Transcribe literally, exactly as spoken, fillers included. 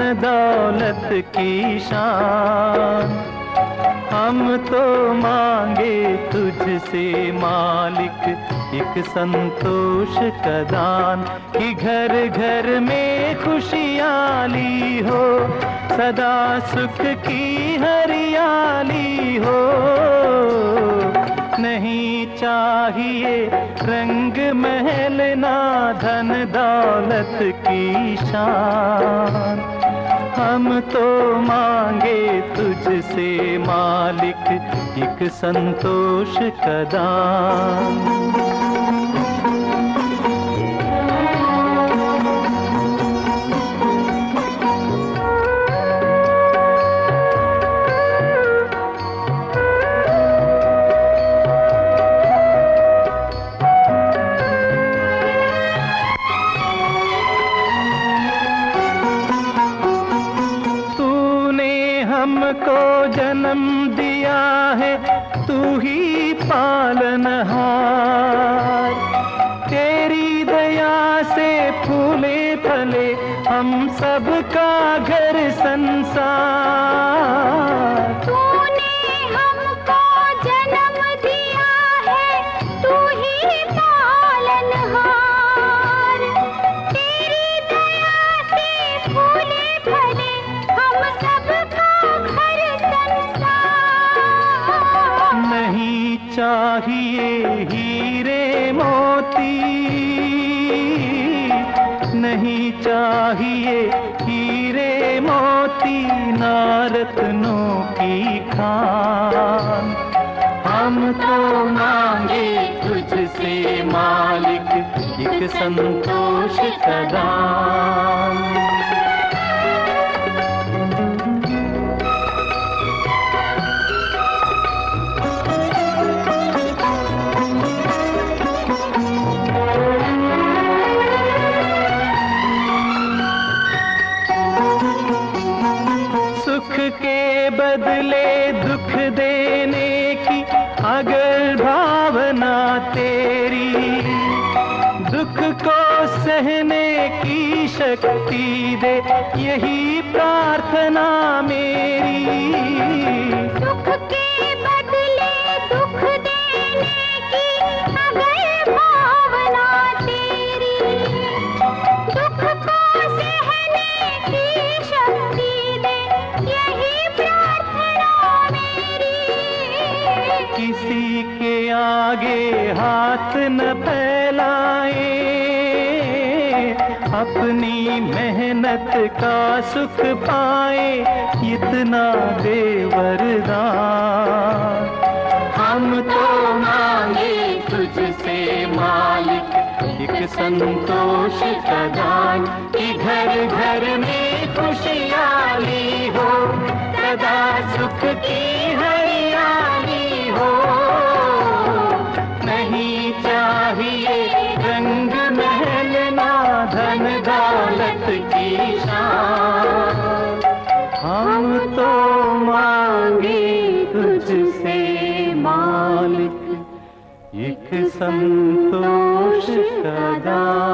दौलत की शान। हम तो मांगे तुझसे मालिक एक संतोष का दान, कि घर घर में खुशहाली हो, सदा सुख की हरियाली हो। नहीं चाहिए रंग महल ना धन दौलत की शान। हम तो मांगे तुझसे मालिक एक संतोष का दान। हमको जन्म दिया है तू ही पालनहार, तेरी दया से फूले फले हम सबका घर संसार। तूने हमको जन्म दिया है तू ही पालनहार, तेरी दया से फूले फले हम सबका नहीं चाहिए हीरे मोती, नहीं चाहिए हीरे मोती ना रत्नों की खान। हम तो मांगे तुझसे मालिक एक संतोष का दान। सुख के बदले दुख देने की अगर भावना तेरी, दुख को सहने की शक्ति दे यही प्रार्थना मेरी। सुख के बदले दुख देने की अगर भावना तेरी, दुख को सहने की शक्ति दे यही प्रार्थना मेरी। किसी के आगे हाथ न फैलाए, अपनी मेहनत का सुख पाए इतना दे वरदान। हम तो मांगे तुझसे मालिक एक संतोष का दान, कि घर घर में खुशहाली हो, सदा सुख की हरियाली हो। नहीं चाहिए रंग महल ना धन दौलत की शान। हम तो मांगे तुझसे मालिक एक संतोष का दान।